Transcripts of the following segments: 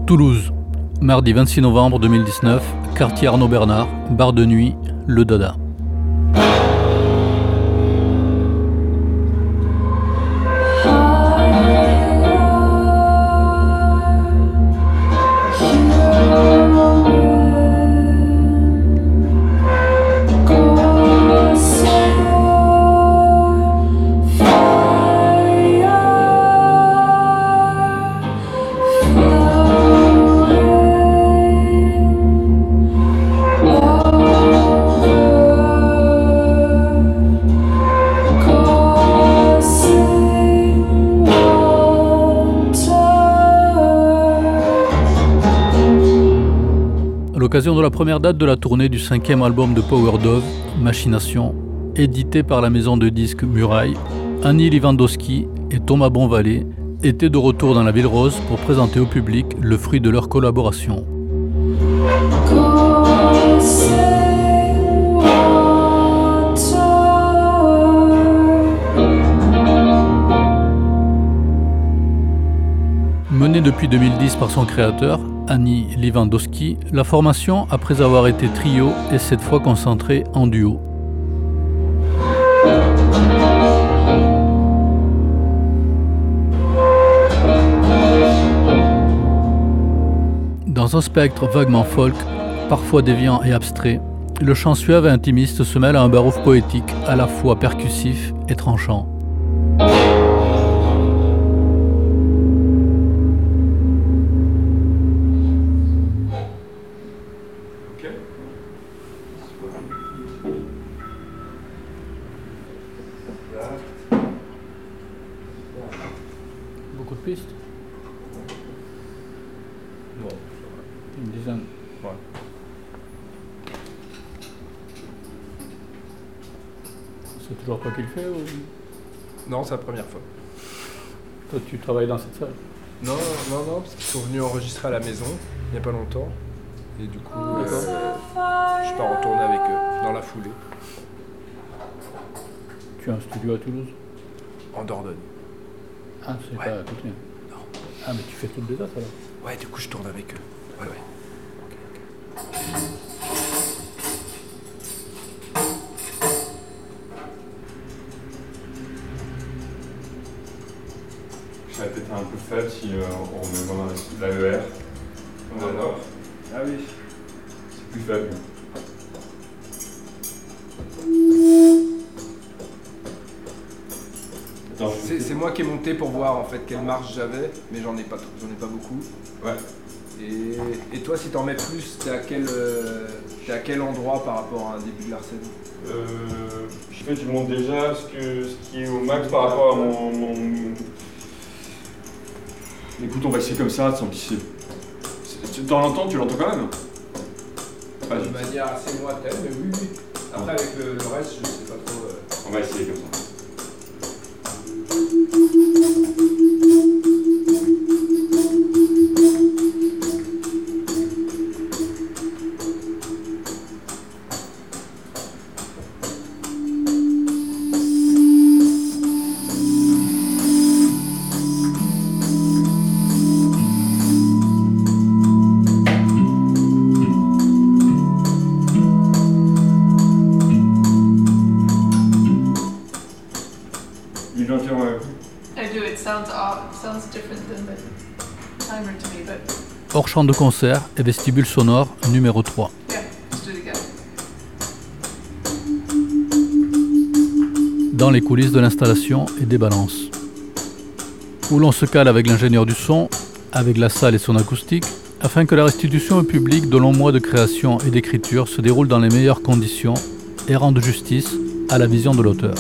Toulouse, mardi 26 novembre 2019, quartier Arnaud Bernard, bar de nuit, Le Dada. À l'occasion de la première date de la tournée du 5e album de Power Dove, Machination, édité par la maison de disques Muraille, Annie Lewandowski et Thomas Bonvalet étaient de retour dans la Ville Rose pour présenter au public le fruit de leur collaboration. Menée depuis 2010 par son créateur, Annie Lewandowski, la formation, après avoir été trio, est cette fois concentrée en duo. Dans un spectre vaguement folk, parfois déviant et abstrait, le chant suave et intimiste se mêle à un barouf poétique à la fois percussif et tranchant. Beaucoup de pistes? Bon, Une dizaine. ouais. C'est toujours toi qui le fais ou Non, c'est la première fois. toi tu travailles dans cette salle? Non, parce qu'ils sont venus enregistrer à la maison, il n'y a pas longtemps. Et du coup, D'accord. je suis pas retourné avec eux, dans la foulée, Tu as un studio à Toulouse? en Dordogne. Ah, c'est Ouais. pas à côté. Non. Ah, mais tu fais toutes les dates alors? Ouais, du coup, je tourne avec eux. Ouais. Ça va peut-être un peu faible si on met vraiment l'AER. On va voir. Ah oui. C'est plus faible. Attends, C'est moi qui ai monté pour voir en fait quelle marge j'avais, mais j'en ai pas beaucoup. Ouais. Et toi, si t'en mets plus, t'es à quel endroit par rapport à un début de Larsen? Je fais, tu montes déjà ce qui est au max par rapport à mon... Écoute, on va essayer comme ça, sans pisser. Dans l'entends, tu l'entends quand même? De manière assez lointaine, mais oui. Après, avec le reste, je sais pas trop. On va essayer comme ça. I do. It sounds odd. It sounds different than the timer to me, but Hors champ de concert et vestibule sonore numéro 3. yeah, let's do it again. Dans les coulisses de l'installation et des balances. Où l'on se cale avec l'ingénieur du son, avec la salle et son acoustique, afin que la restitution au public de longs mois de création et d'écriture se déroule dans les meilleures conditions et rende justice à la vision de l'auteur.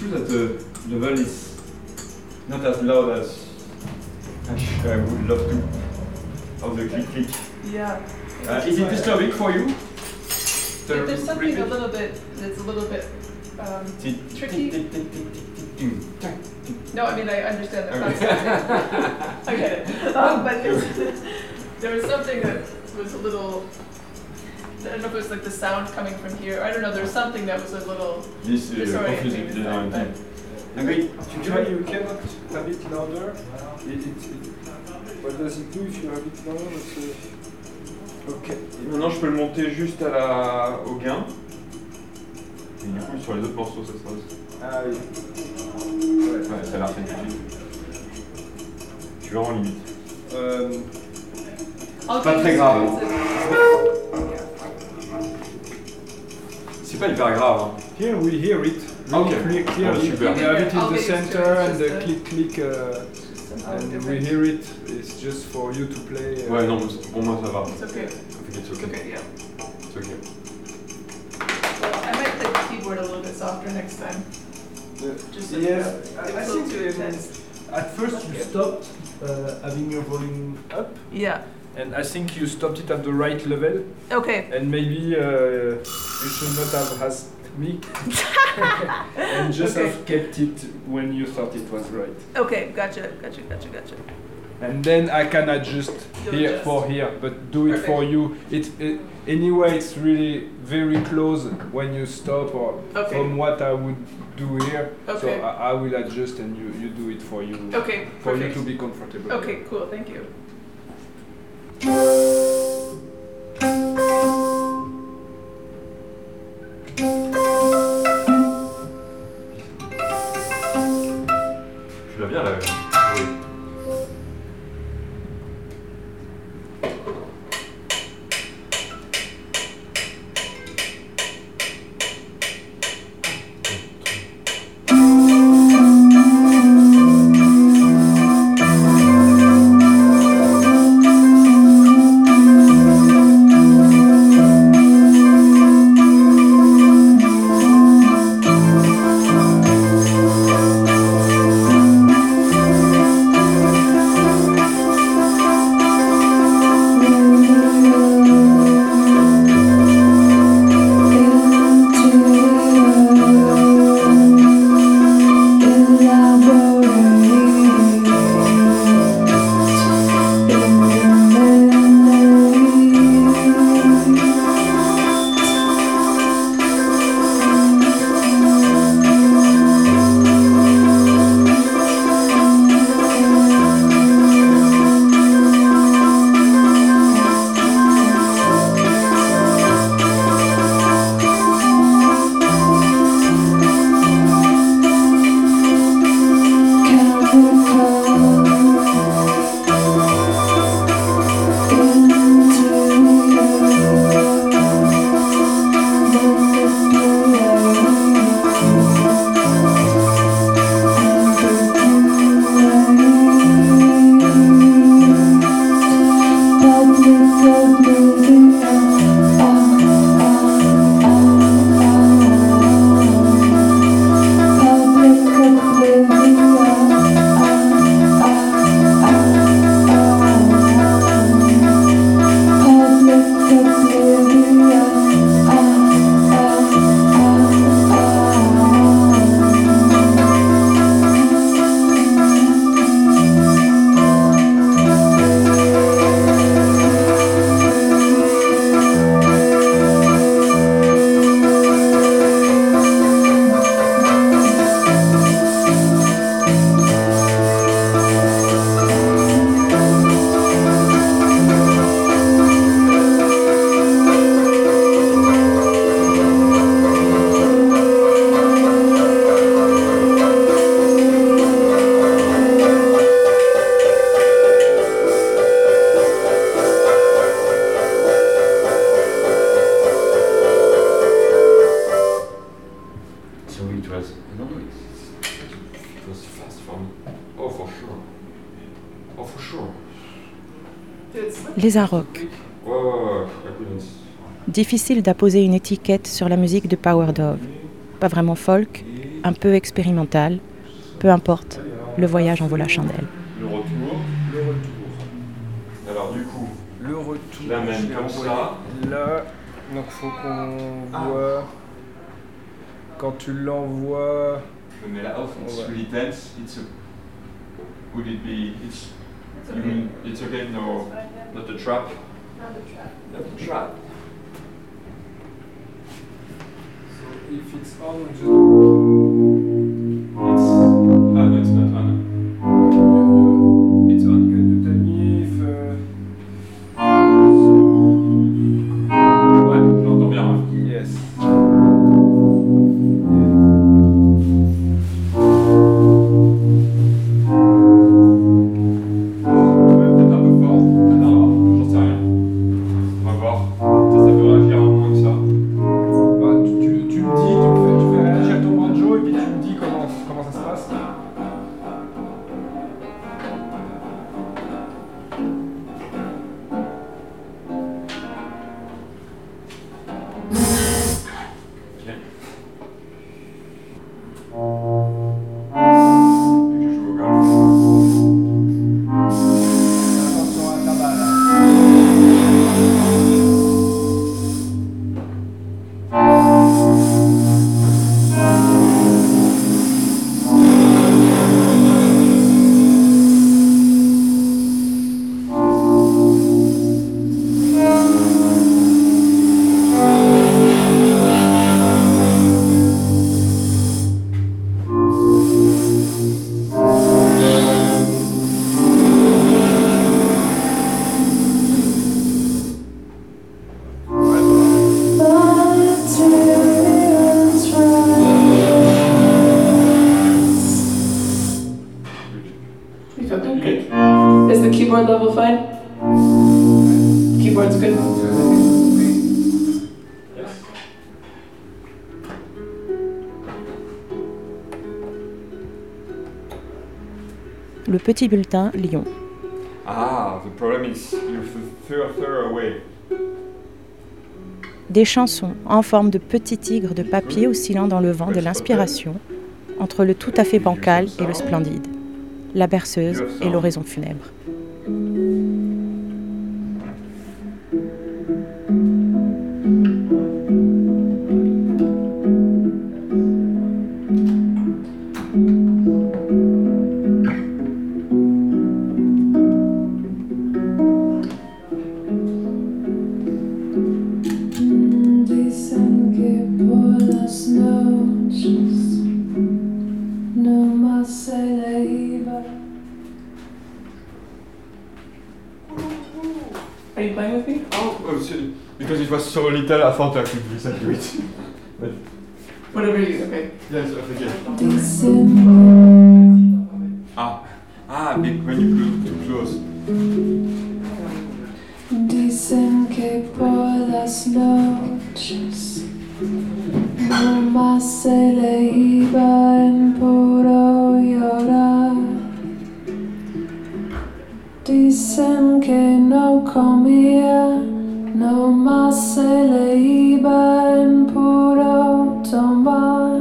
true that the level is not as loud as I would love to. Of the click. Yeah. Is it disturbing for you? There's something a little bit that's a little bit tricky. No, I mean I understand the concept. I get it. But there was something that was a little. I don't know if it was like the sound coming from here. I don't know. There's something that was a little disorienting. You cannot have it louder. What does it do if you have it louder? Ok. Maintenant, je peux le monter juste au gain. Et du coup, sur les autres morceaux, ça sera aussi. Ah oui. Ouais, ça a l'air synthétique. Je suis vraiment limite. Pas très grave. C'est pas hyper grave. Hein. Here we hear it. Really clearly. Super. We have it in the center and the click. And we hear it. It's just for you to play. Ouais, non, pour moi ça va. It's okay. It's okay. Okay, yeah. It's okay. Well, I might play the keyboard a little bit softer next time. Just so Yes, it I was a little think too intense. at first you stopped having your volume up, Yeah. and I think you stopped it at the right level, Okay. and maybe you should not have asked me, and just Okay. have kept it when you thought it was right. Okay. Gotcha. And then I can adjust You'll here adjust. for here, but do it Perfect. for you. Anyway, it's really very close when you stop, or Okay. from what I would do here. Okay. So I will adjust, and you do it for you. Okay. For you Perfect. to be comfortable. Okay. Cool. Thank you. Tu l'as bien là. Oui. Les Arocs. Difficile d'apposer une étiquette sur la musique de Power Dove. Pas vraiment folk, un peu expérimental. Peu importe, le voyage en vaut la chandelle. Le retour. Le retour. Alors du coup, Le retour. je l'amène je l'ai comme envoyé ça. Là, donc faut qu'on Ah. voit. Quand tu l'envoies. Mais là, oh, it's Ouais. really tense. It's a. Would it be? It's. It's You okay. mean it's okay? No, not a trap. Not the trap. Not a trap. So if it's on, just. It's. Ah no, it's not on. It's on. Can you tell me if. Ouais, j'entends bien. Ouais. Yes. Peut-être un peu fort. Non, j'en sais rien. On va voir. Ça peut réagir à moins que ça. Bah, tu me dis, tu fais réagir ton banjo et puis tu me dis comment ça se passe. Ok. Et que je joue au golf. Attention à ta balle. You feel good? Is the keyboard level fine? Keyboard's good. Yes. Le petit bulletin Lyon. Ah, the problem is you're further away. Des chansons en forme de petits tigres de papier oscillant dans le vent de l'inspiration, entre le tout à fait bancal et le splendide, la berceuse et l'oraison funèbre. Dicen que por las noches no más se le iba. Are you playing with me? Oh, because it was so little, I thought I could listen to it. But Whatever you, okay. yes, I think it. Dicen Big when you too close. Dicen que por las noches no más se le iba en puro llorar. Dicen que no comía, no más se le iba en puro tomar.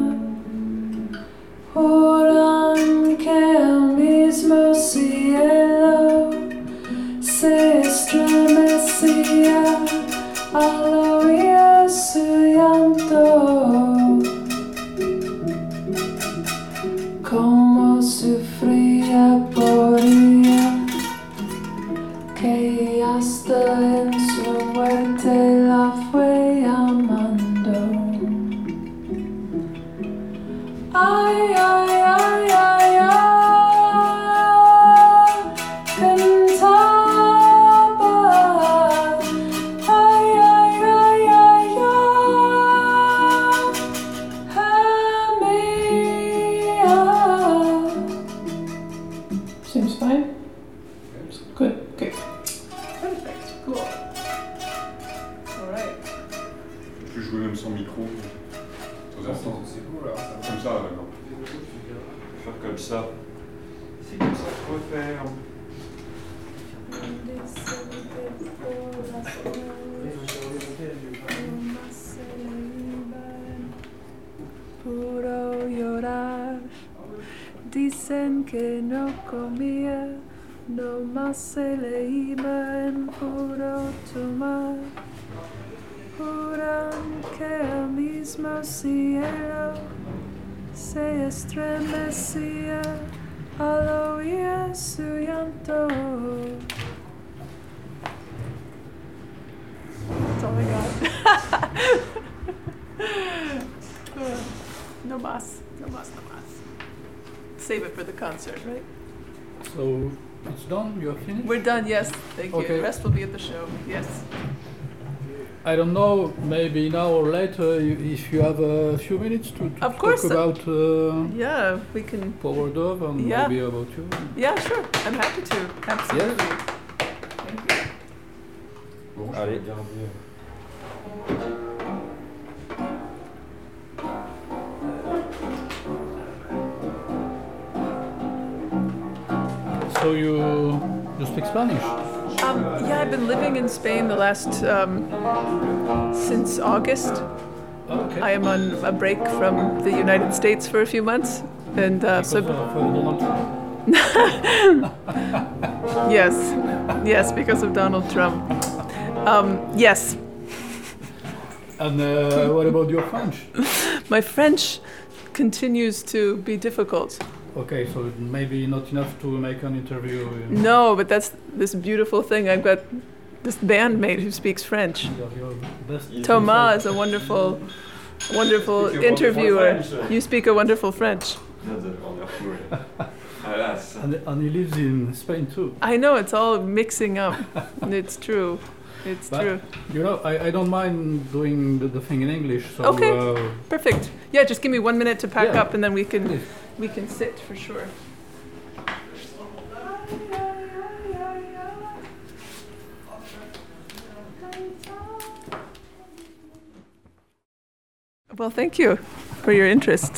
Juran que el mismo cielo se estremecía al oír su llanto, como sufría por ella, que hasta en su muerte la fue llamando. Ay, ay, ay, ay, ay, cantaba. Ay, ay, ay, ay, ay, Seems fine. Good. Okay. Perfect. Cool. Alright. Je peux jouer même sans micro. C'est cool alors ça. Comme ça, non. Je vais faire comme ça. C'est comme ça qu'il faut faire. puro llorar. dicen que no comía, no más se le iba en puro tomar. Juran que el mismo cielo se estremecía al oír su llanto. That's all I got. No más. Save it for the concert, right? So it's done. You're finished. We're done, yes. Thank you. Okay. The rest will be at the show, yes. I don't know. Maybe now or later, if you have a few minutes to Of course. talk about Yeah, we can. Power Dove and Yeah. maybe about you. Yeah, sure. I'm happy to. Absolutely. Thank you. Bon, allez. So you speak Spanish? Yeah, I've been living in Spain the last since August. Okay. I am on a break from the United States for a few months, and Because so of Donald Trump. yes, because of Donald Trump. Yes, And what about your French? my French continues to be difficult. Okay, so maybe not enough to make an interview. No, but that's this beautiful thing. I've got this bandmate who speaks French. Your best Thomas is a wonderful interviewer. You speak a wonderful French. Alas. And he lives in Spain too. I know, it's all mixing up. It's true. It's But, true. You know, I don't mind doing the thing in English. So, Okay. Perfect. Yeah, just give me 1 minute to pack Yeah. up, and then we can Please. sit for sure. Well, thank you for your interest.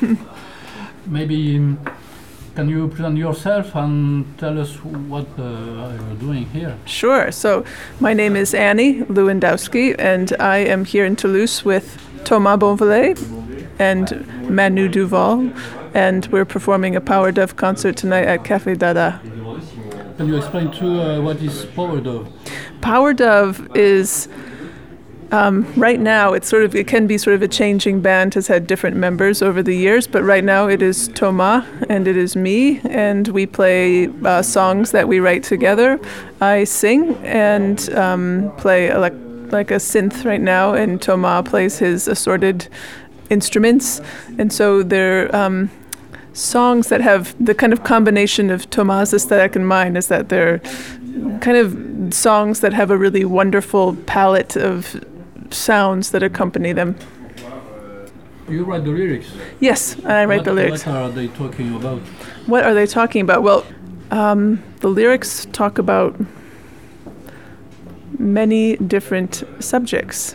Maybe can you present yourself and tell us what you're doing here? Sure. So, my name is Annie Lewandowski, and I am here in Toulouse with Thomas Bonvalet and Manu Duval, and we're performing a Power Dove concert tonight at Café Dada. Can you explain to what is Power Dove? Power Dove is right now it can be sort of a changing band, has had different members over the years, but right now it is Thomas and it is me, and we play songs that we write together. I sing and play like a synth right now, and Thomas plays his assorted instruments, and so they're songs that have the kind of combination of Thomas' aesthetic and mine, is that they're kind of songs that have a really wonderful palette of sounds that accompany them. You write the lyrics. Yes, and I write the lyrics. What are they talking about? What are they talking about? Well, the lyrics talk about many different subjects.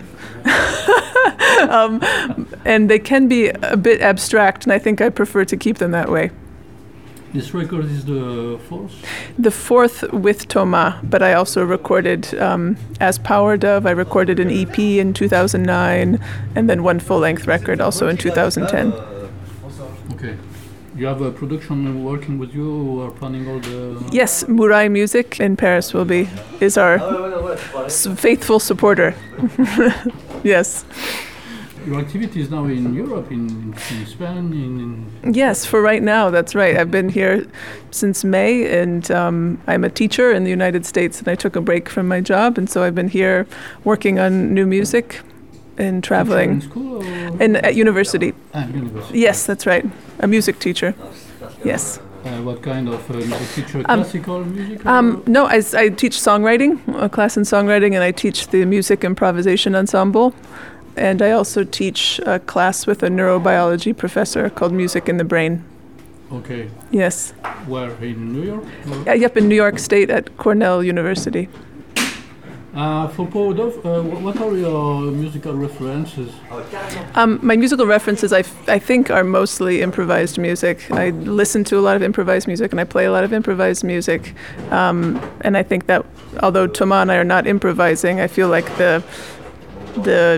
And they can be a bit abstract, and I think I prefer to keep them that way. This record is the fourth? The fourth with Thomas, but I also recorded as Power Dove. I recorded an EP in 2009, and then one full-length record also in 2010. Okay. You have a production working with you who are planning all the... Yes, Murai Music in Paris is our faithful supporter. Yes. Your activities now in Europe, in Spain, Yes, for right now, that's right. I've been here since May, and I'm a teacher in the United States, and I took a break from my job, and so I've been here working on new music and traveling. In school or? At university. University. Yes, that's right. A music teacher. Yes. What kind of music teacher? Classical music? No, I teach songwriting, a class in songwriting, and I teach the music improvisation ensemble. And I also teach a class with a neurobiology professor called Music in the Brain. Okay. Yes. Where, in New York? Yep, in New York State at Cornell University. For Power Dove, what are your musical references? My musical references, I think, are mostly improvised music. I listen to a lot of improvised music, and I play a lot of improvised music. And I think that although Thomas and I are not improvising, I feel like the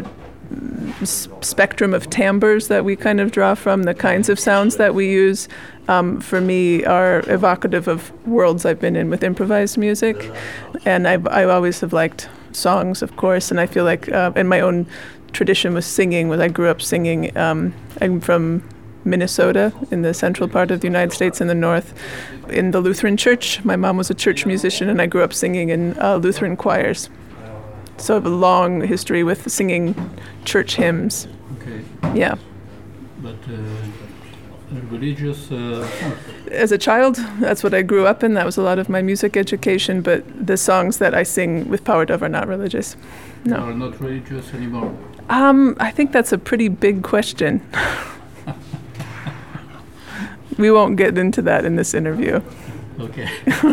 spectrum of timbres that we kind of draw from, the kinds of sounds that we use, for me are evocative of worlds I've been in with improvised music. And I always have liked songs, of course, and I feel like in my own tradition with singing, when I grew up singing, I'm from Minnesota, in the central part of the United States in the north, in the Lutheran church. My mom was a church musician, and I grew up singing in Lutheran choirs. So I have a long history with singing church hymns. Okay. Yeah. But religious As a child, that's what I grew up in. That was a lot of my music education, but the songs that I sing with Power Dove are not religious. No. are not religious anymore. I think that's a pretty big question. We won't get into that in this interview. Okay.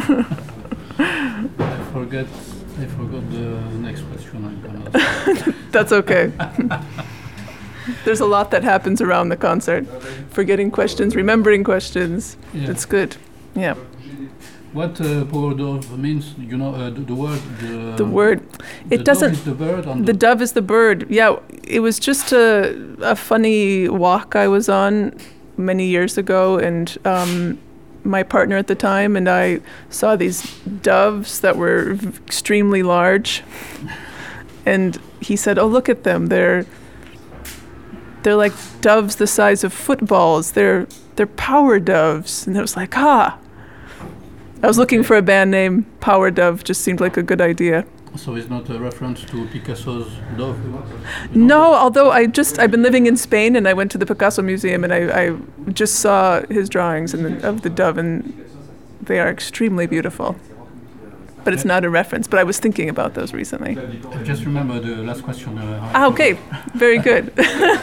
I forgot the next question I'm gonna ask. That's okay. There's a lot that happens around the concert. Forgetting questions, remembering questions. Yeah. It's good. Yeah. What Power Dove means, you know, the word? The word. It doesn't. Dove is the bird. And The dove is the bird. Yeah, it was just a funny walk I was on many years ago, and my partner at the time and I saw these doves that were extremely large, and he said, "Oh, look at them! They're like doves the size of footballs. They're Power Doves." And I was like, I was looking for a band name. Power Dove just seemed like a good idea. So it's not a reference to Picasso's dove? No, although I've been living in Spain, and I went to the Picasso Museum, and I just saw his drawings of the dove, and they are extremely beautiful. But it's not a reference, but I was thinking about those recently. I just remember the last question. Okay, very good.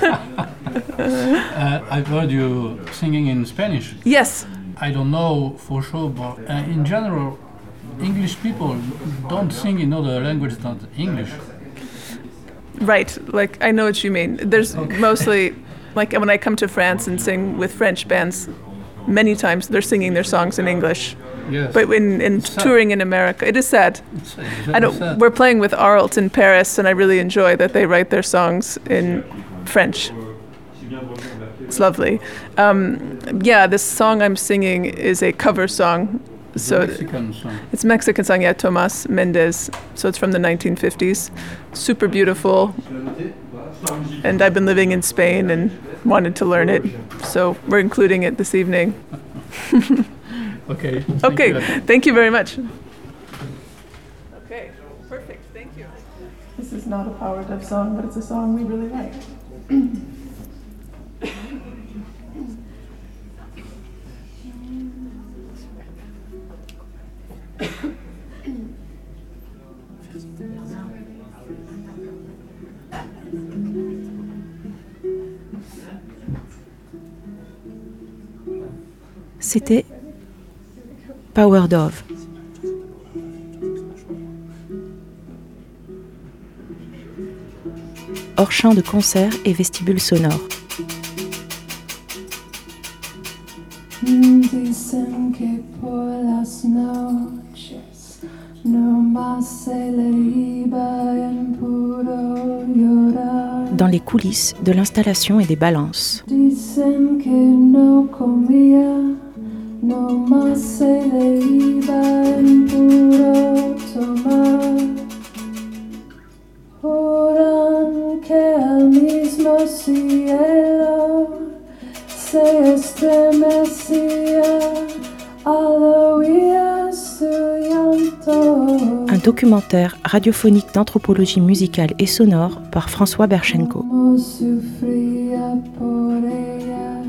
I've heard you singing in Spanish. Yes. I don't know for sure, but in general, English people don't sing in other languages than English. Right, like I know what you mean. There's mostly, like when I come to France and sing with French bands, many times they're singing their songs in English. Yes. But in touring in America, it is sad. It's sad. We're playing with Arlt in Paris, and I really enjoy that they write their songs in French. It's lovely. This song I'm singing is a cover song. So Mexican song. It's Mexican song, yeah, Tomas Mendez. So it's from the 1950s. Super beautiful. And I've been living in Spain and wanted to learn it. So we're including it this evening. Okay. Thank you very much. Okay, perfect. Thank you. This is not a Power Dove song, but it's a song we really like. C'était Power Dove. Hors champ de concert et vestibule sonore. Dicen que por las noches no más se le iba en puro llorar. Dans les coulisses de l'installation et des balances. Dicen que no comía, no más se le iba en puro tomar. Juran que el mismo cielo se estremecía al oír su llanto. Un documentaire radiophonique d'anthropologie musicale et sonore par François Berchenko. Como sufría por ella,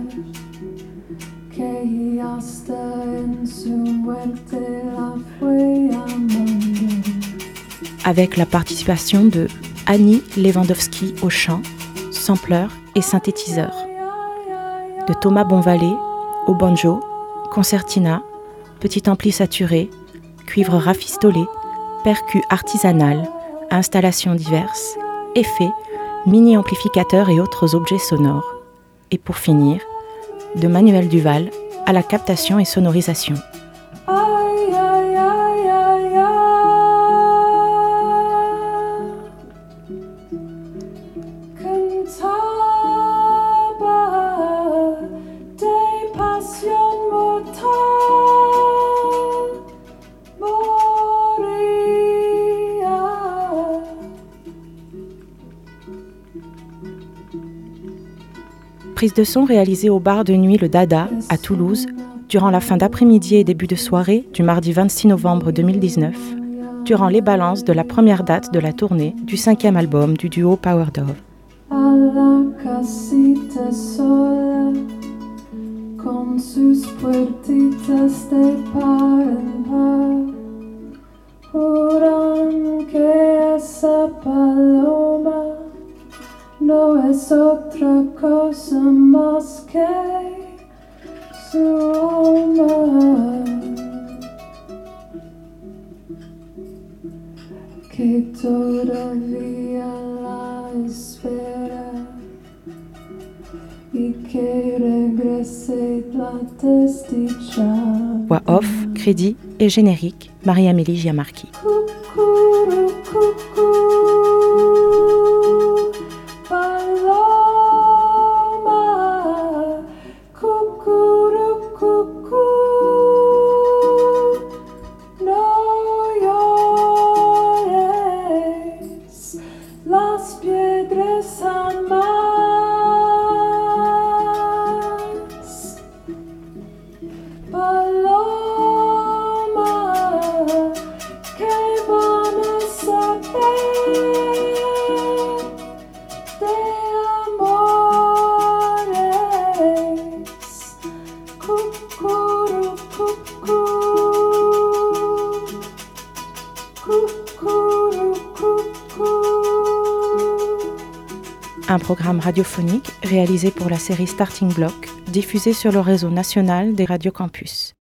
que hasta en su muerte la fue amando. Avec la participation de Annie Lewandowski au chant, sampleur et synthétiseur, de Thomas Bonvalet au banjo, concertina, petit ampli saturé, cuivre rafistolé, percus artisanal, installations diverses, effets, mini-amplificateurs et autres objets sonores. Et pour finir, de Manuel Duval à la captation et sonorisation. Prise de son réalisée au bar de nuit Le Dada, à Toulouse, durant la fin d'après-midi et début de soirée du mardi 26 novembre 2019, durant les balances de la première date de la tournée du 5e album du duo Power Dove. Con sus puertitas de par en par, juran que esa paloma no es otra cosa más que su alma, que todavía la espera y que regrese la desdicha. Voix off, crédit et générique, Marie-Amélie Giamarchi. Cucuru, cucú, paloma, cucuru, cucú, no llores, las piedras aman. Un programme radiophonique réalisé pour la série Starting Block, diffusé sur le réseau national des radios campus.